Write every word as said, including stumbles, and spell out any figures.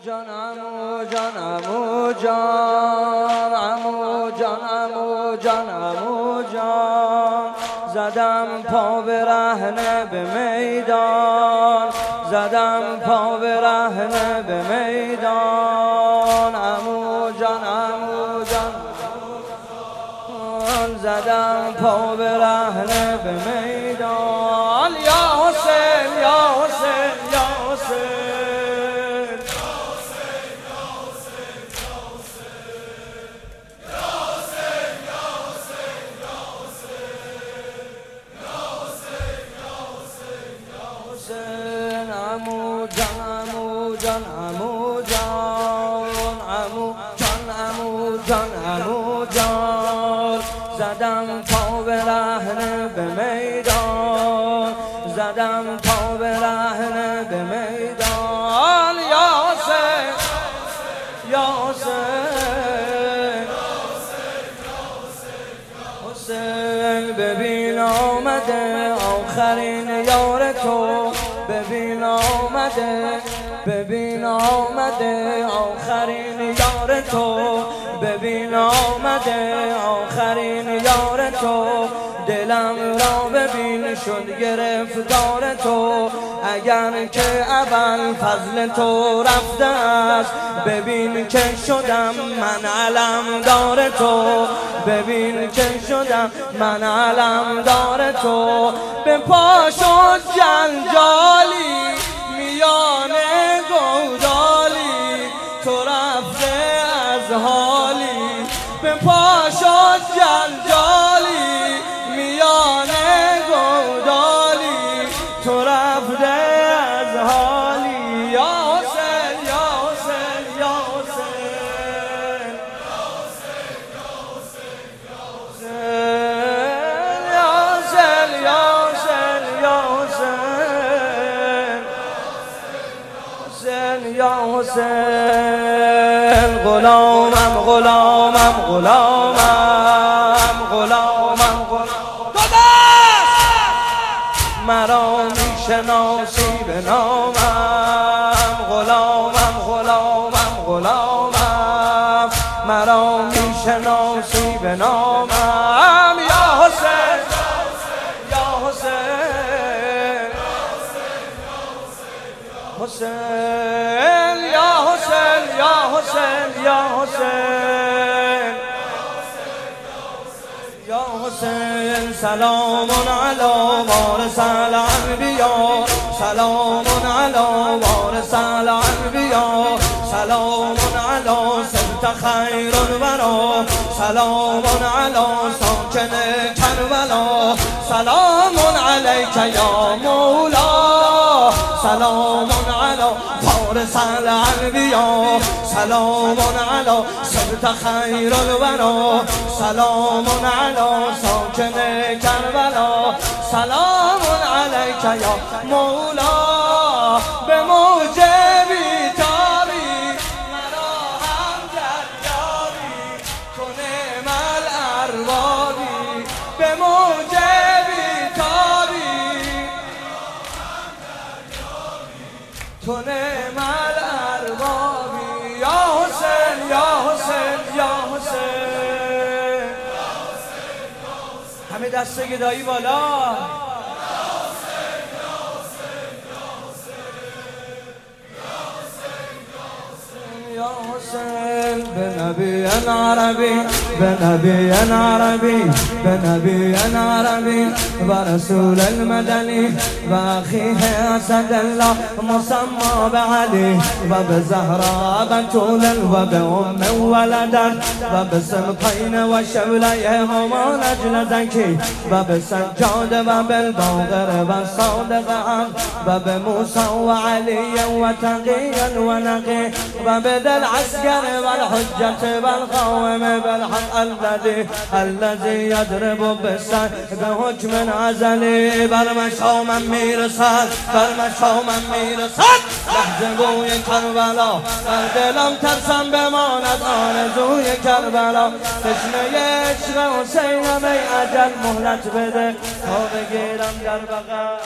جان عمو جان عمو جان عمو جان عمو جان عمو جان زدم پا برهنه به میدان زدم پا برهنه به میدان عمو جان عمو جان زدم پا برهنه به میدان یا حسین یا حسین یا حسین عمو جان عمو جان عمو جان عمو جان عمو جان عمو جان زدم پا برهنه به میدان زدم پا برهنه به میدان یا حسین یا حسین حسین ببین آمده آخرین یار تو ببین آمده ببین آمده آخرین یار تو ببین آمده آخرین یار تو دلم را ببین شد گرفتار تو اگر که اول فضل تو رفته است ببین که شدم من علمدار تو ببین که شدم من علمدار تو به پا شد جنجالی میان گودالی تو رفته از حالی به پا شد جنجالی میان گودالی تو رفته از حالی یا حسین یا حسین یا حسین یا حسین غلامم غلامم غلامم غلامم مرا میشناسی به نامم غلامم غلامم غلامم مرا میشناسی به نامم یا حسین یا حسین حسین یا حسین یا حسین یا حسین یا حسین سلام علی وارث الانبیاء سلام علی وارث الانبیاء سلام علی صرت خیر الورا سلام علی ساکن کربلا سلام علیک یا مولا سلام علی وارث الانبیاء سلام علی صرت خیر الورا سلام علی ساکن کربلا سلام علیک یا مولا به موجبی تابی مرا هم جریاری تو نعم الاربابی به موجبی تابی تو نعم الاربابی یا حسین یا حسین یا حسین همه دست گدایی بالا یا حسین به نبی عربی به نبی عربی به نبی عربی و رسول المدنی و اخیه اسد الله مسمى بعلی و به زهرا بتول و به ام ولدن و به سمقین و شبلیه هما نجل زکی و به سجاد و بالباغر و صادق هم و به موسی و علی و تقی و نقی و به دل عسكر والحجة والقوم بالحق الذي الذي يضرب بالسيف بحكم ازلی بر مشام میرسد بر مشام میرسد لحظه گوی کربلا در دلم ترسم بماند آرزوی کربلا تشنه عشق حسینم ای اجل مهلت بده تا بگیرم در بغل